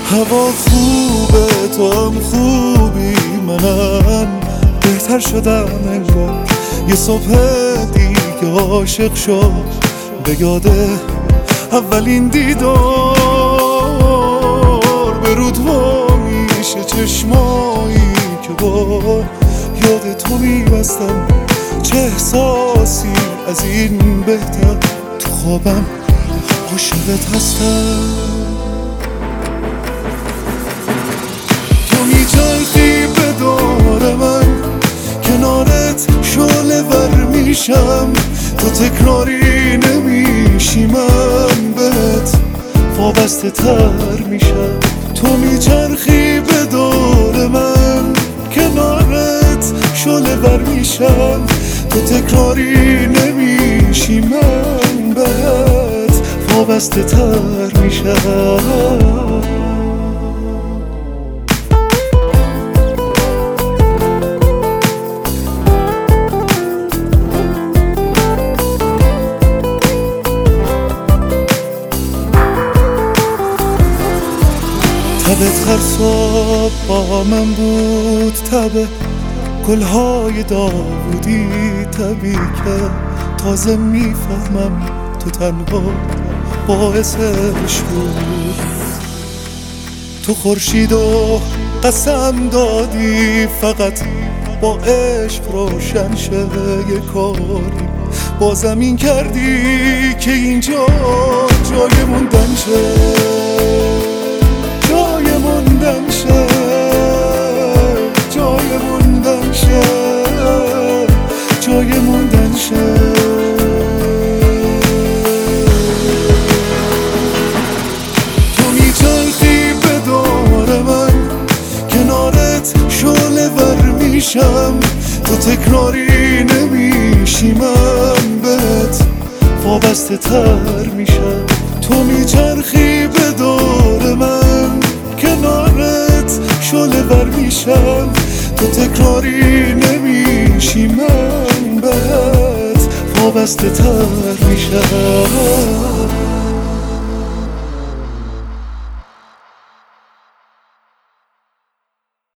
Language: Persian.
هوا خوبه، تو هم خوبی، منم بهتر شدم انگار. یه صبح دیگه عاشق شد به یاده اولین دیدار. به رود وا میشه چشمایی که با یاد تو میبستم. چه احساسی از این بهتر، تو خوابم عاشقت هستم. تو میچرخی به دور من، کنارت شعله ور میشم. تو تکراری نمیشی، من بهت وابسته تر میشم. تو میچرخی به دور من، کنارت شعله ور میشم. تو تکراری نمیشی، من بهت وابسته تر میشم. تبت هر صبح با من بود، تبه گلهای داودی تبی که تازه میفهمم تو تنها باعثش بود. تو خورشید و قسم دادی فقط با عشق روشن شه. یه کاری با زمین کردی که اینجا جای موندن شه، جای موندن شه، جای موندن شه، جای موندن شه. تو میچرخی به دور من، کنارت شعله ور میشم. تو تکراری نمیشی، من بهت وابسته تر میشم. تو میچرخی به دور من، کنارت شعله ور میشم. تو تکراری نمیشی، من بهت وابسته تر میشم.